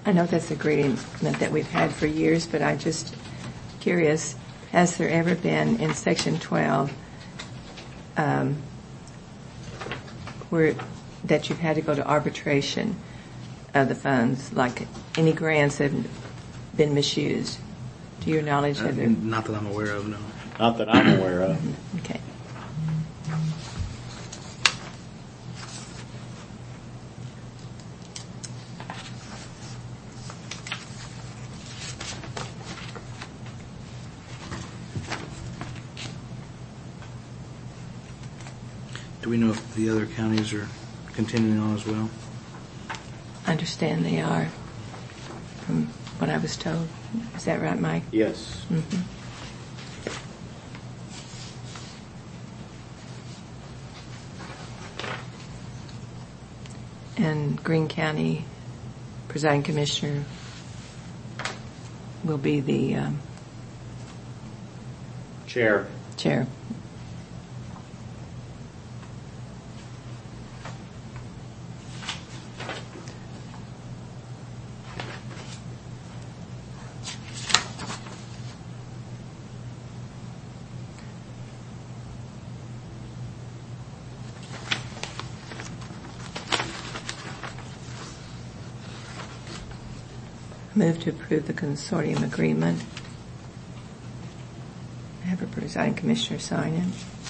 I know that's agreement that we've had for years, but I'm just curious, has there ever been in Section 12 where that you've had to go to arbitration of the funds, like any grants that have been misused? To your knowledge, have there? Not that I'm aware of, no. Not that I'm aware of. Okay. Do we know if the other counties are continuing on as well? I understand they are, from what I was told. Is that right, Mike? Yes. Mm-hmm. And Greene County presiding commissioner will be the Chair. chair. Move to approve the consortium agreement. Have a presiding commissioner sign it.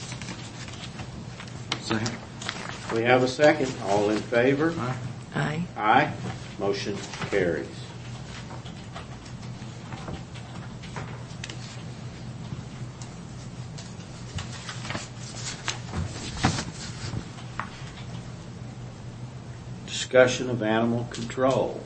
Second. We have a second. All in favor? Aye. Aye. Aye. Motion carries. Discussion of animal control.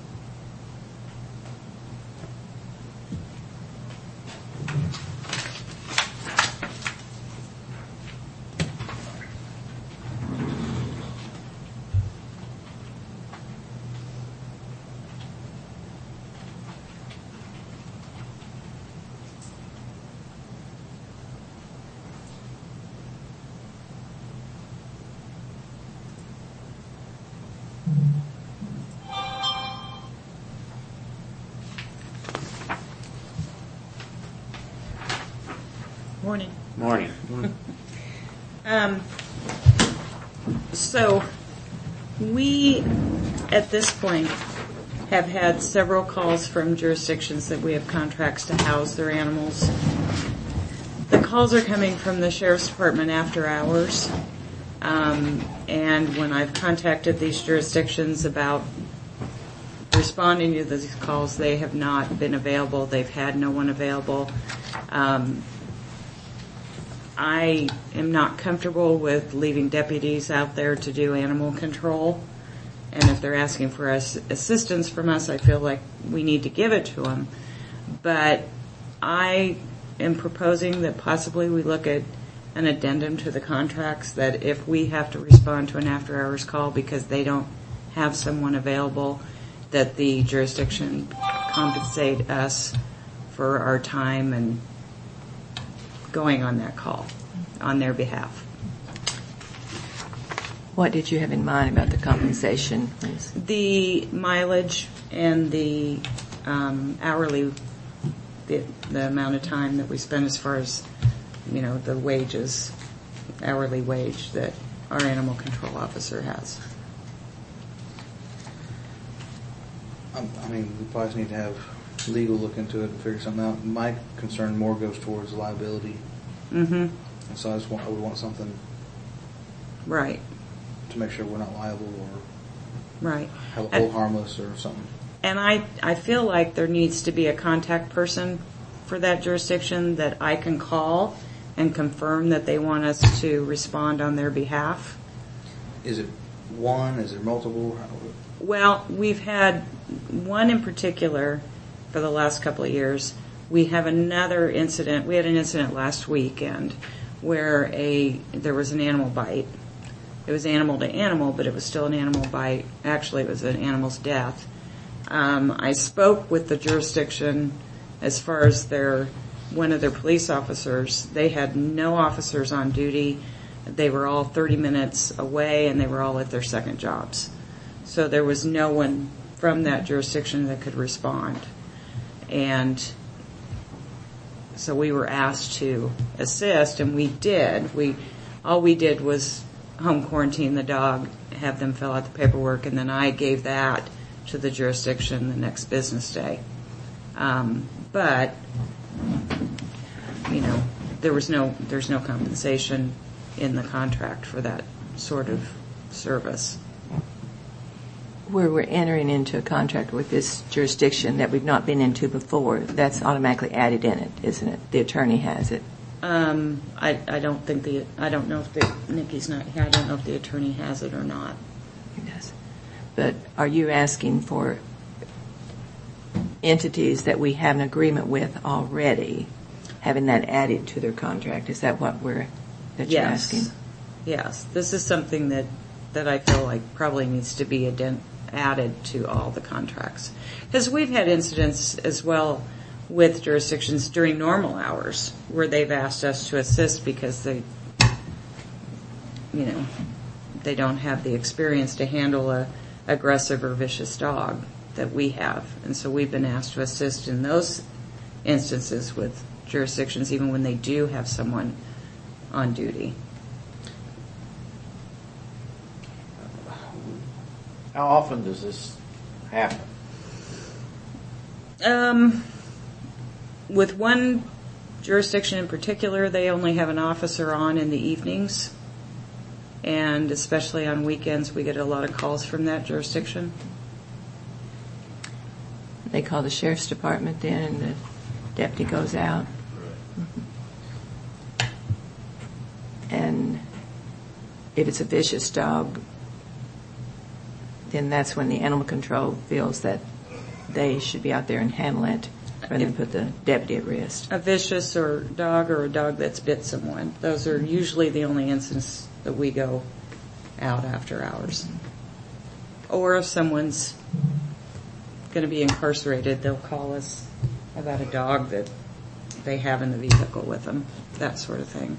Morning. Morning. So we, at this point, have had several calls from jurisdictions that we have contracts to house their animals. The calls are coming from the Sheriff's Department after hours. And when I've contacted these jurisdictions about responding to these calls, they have not been available. They've had no one available. I am not comfortable with leaving deputies out there to do animal control. And if they're asking for assistance from us, I feel like we need to give it to them. But I am proposing that possibly we look at an addendum to the contracts that if we have to respond to an after-hours call because they don't have someone available, that the jurisdiction compensate us for our time and going on that call on their behalf. What did you have in mind about the compensation? The mileage and the hourly, the amount of time that we spend as far as, the wages, hourly wage that our animal control officer has. We probably need to have legal look into it and figure something out. My concern more goes towards liability. Mm-hmm. And so I would want something Right. to make sure we're not liable or Right. hold harmless or something. And I feel like there needs to be a contact person for that jurisdiction that I can call and confirm that they want us to respond on their behalf. Is it one? Is there multiple? Well, we've had one in particular for the last couple of years. We have another incident. We had an incident last weekend where there was an animal bite. It was animal to animal, but it was still an animal bite. Actually, it was an animal's death. I spoke with the jurisdiction as far as one of their police officers. They had no officers on duty. They were all 30 minutes away, and they were all at their second jobs. So there was no one from that jurisdiction that could respond. And so we were asked to assist, and we did. All we did was home quarantine the dog, have them fill out the paperwork, and then I gave that to the jurisdiction the next business day. But there's no compensation in the contract for that sort of service. Where we're entering into a contract with this jurisdiction that we've not been into before, that's automatically added in it, isn't it? The attorney has it. I don't know if Nikki's not here. I don't know if the attorney has it or not. He does. But are you asking for entities that we have an agreement with already, having that added to their contract? Is that what you're asking? Yes. This is something that I feel like probably needs to be added to all the contracts. Because we've had incidents as well with jurisdictions during normal hours where they've asked us to assist because they don't have the experience to handle a aggressive or vicious dog that we have. And so we've been asked to assist in those instances with jurisdictions even when they do have someone on duty. How often does this happen? With one jurisdiction in particular, they only have an officer on in the evenings. And especially on weekends, we get a lot of calls from that jurisdiction. They call the sheriff's department then, and the deputy goes out. And if it's a vicious dog, then that's when the animal control feels that they should be out there and handle it rather than put the deputy at risk. A vicious or a dog that's bit someone. Those are usually the only instances that we go out after hours. Or if someone's going to be incarcerated, they'll call us about a dog that they have in the vehicle with them, that sort of thing.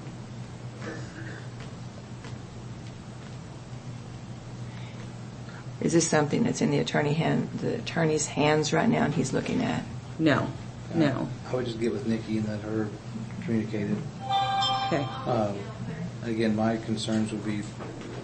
Is this something that's in the attorney's hands right now and he's looking at? No. I would just get with Nikki and let her communicate it. Okay. Again, my concerns would be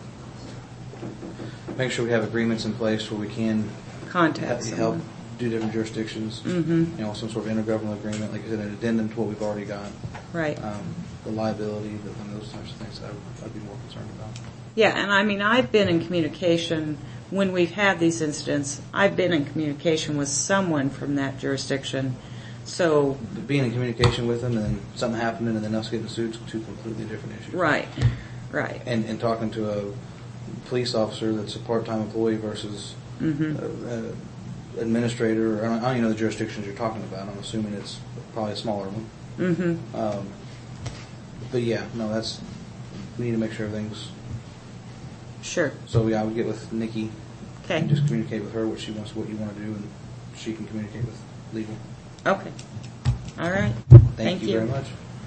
make sure we have agreements in place where we can Contact help someone. do different jurisdictions. Mm-hmm. Some sort of intergovernmental agreement, like I said, an addendum to what we've already got. Right. The liability, and those types of things I'd be more concerned about. Yeah, and I mean, I've been in communication when we've had these incidents. I've been in communication with someone from that jurisdiction. So being in communication with them and then something happening and then us getting sued is two completely different issues. Right. And talking to a police officer that's a part-time employee versus administrator, I don't even know the jurisdictions you're talking about. I'm assuming it's probably a smaller one. Mm-hmm. But yeah, no, we need to make sure everything's... Sure. So yeah, I would get with Nikki Okay. and just communicate with her what she wants, what you want to do, and she can communicate with legal. Okay. All right. Thank you very much.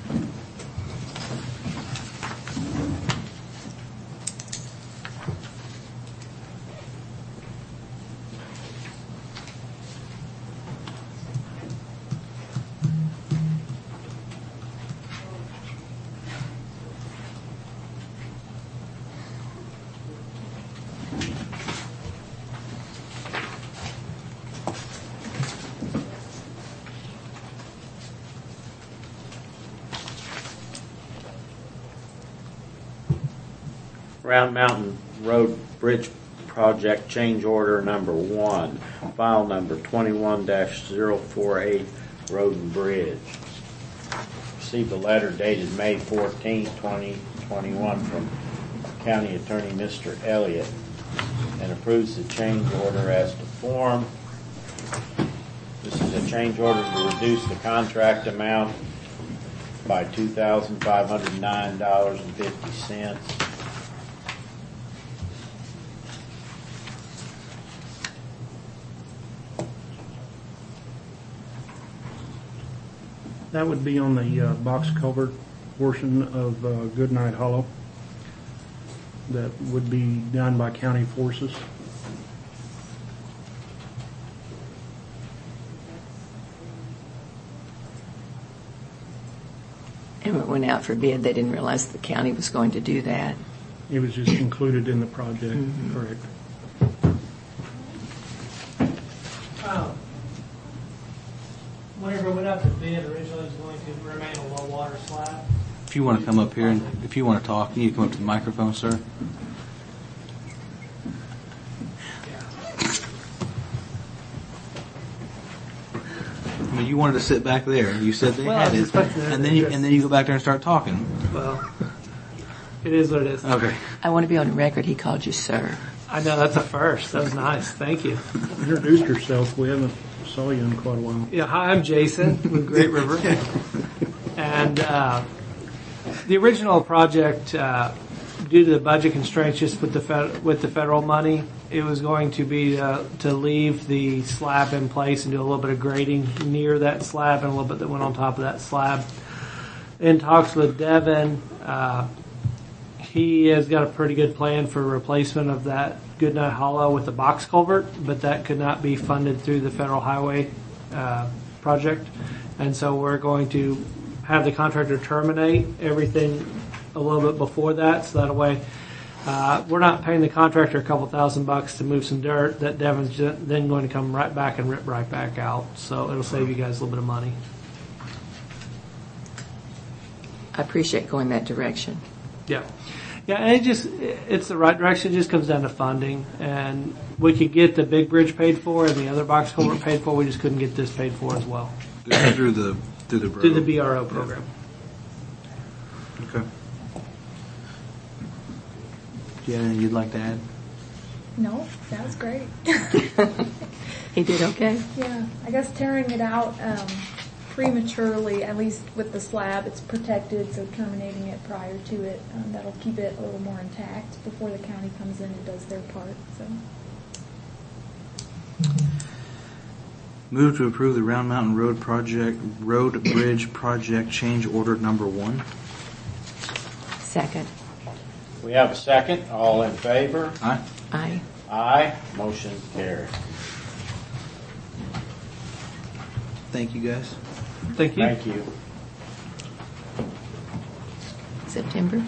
Round Mountain Road Bridge Project Change Order Number 1, File Number 21-048, Road and Bridge. Received a letter dated May 14, 2021 from County Attorney Mr. Elliott and approves the change order as to form. This is a change order to reduce the contract amount by $2,509.50. That would be on the box culvert portion of Goodnight Hollow. That would be done by county forces. went out for bid, they didn't realize the county was going to do that. It was just included in the project, correct? Whenever it went out to bid, originally it was going to remain a low water slab. If you want to come up here and if you want to talk, you need to come up to the microphone, sir. I mean, you wanted to sit back there. You said they had it, and then you go back there and start talking. Well, it is what it is. Okay. I want to be on record, he called you sir. I know, that's a first. That was nice. Thank you. Introduce yourself. We haven't saw you in quite a while. Yeah, hi, I'm Jason with Great River. And the original project, due to the budget constraints just with the federal money, it was going to be to leave the slab in place and do a little bit of grading near that slab and a little bit that went on top of that slab. In talks with Devin, he has got a pretty good plan for replacement of that Goodnight Hollow with the box culvert, but that could not be funded through the federal highway project. And so we're going to have the contractor terminate everything a little bit before that, so that way we're not paying the contractor a couple $1,000 to move some dirt that Devin's then going to come right back and rip right back out. So it'll save you guys a little bit of money. I appreciate going that direction. Yeah. Yeah, and it's the right direction. It just comes down to funding. And we could get the big bridge paid for and the other box culvert paid for. We just couldn't get this paid for as well. Through the BRO program. Okay. Do you have anything you'd like to add? No, that was great. He did okay? Yeah, I guess tearing it out prematurely, at least with the slab, it's protected, so terminating it prior to it, that'll keep it a little more intact before the county comes in and does their part. So. Move to approve the Round Mountain Road Bridge Project Change Order Number 1. Second. We have a second. All in favor? Aye. Aye. Aye. Motion carried. Thank you, guys. Thank you. Thank you. September?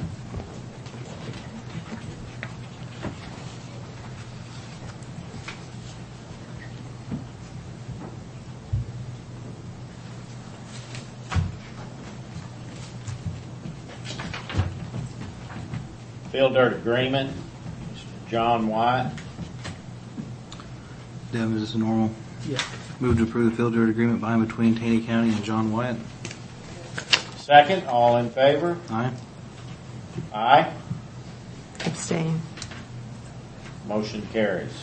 Field dirt agreement, Mr. John White. Devin, is this normal? Yeah. Move to approve the field dirt agreement by and between Taney County and John Wyatt. Second, all in favor? Aye. Aye. Abstain. Motion carries.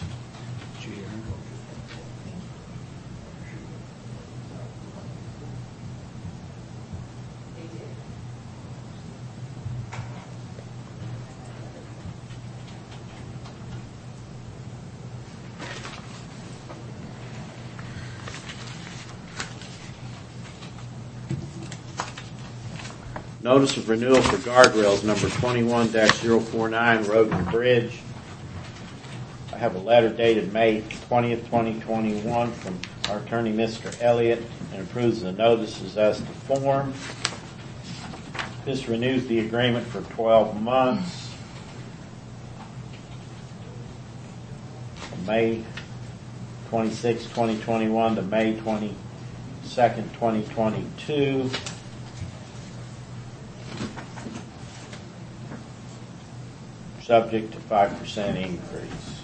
Notice of renewal for guardrails number 21-049 Road and Bridge. I have a letter dated May 20th, 2021 from our attorney, Mr. Elliott, and approves the notices as to form. This renews the agreement for 12 months. From May 26, 2021 to May 22nd, 2022. Subject to 5% increase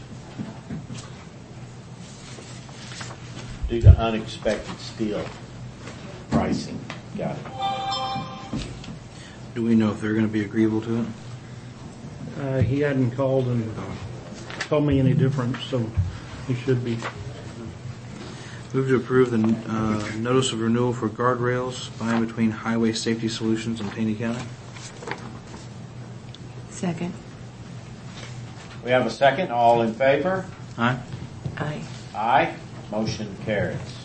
due to unexpected steel pricing. Got it. Do we know if they're going to be agreeable to it? He hadn't called and told me any different, so he should be. Move to approve the notice of renewal for guardrails by and between Highway Safety Solutions and Taney County. Second. We have a second. All in favor? Aye. Aye. Aye. Motion carries.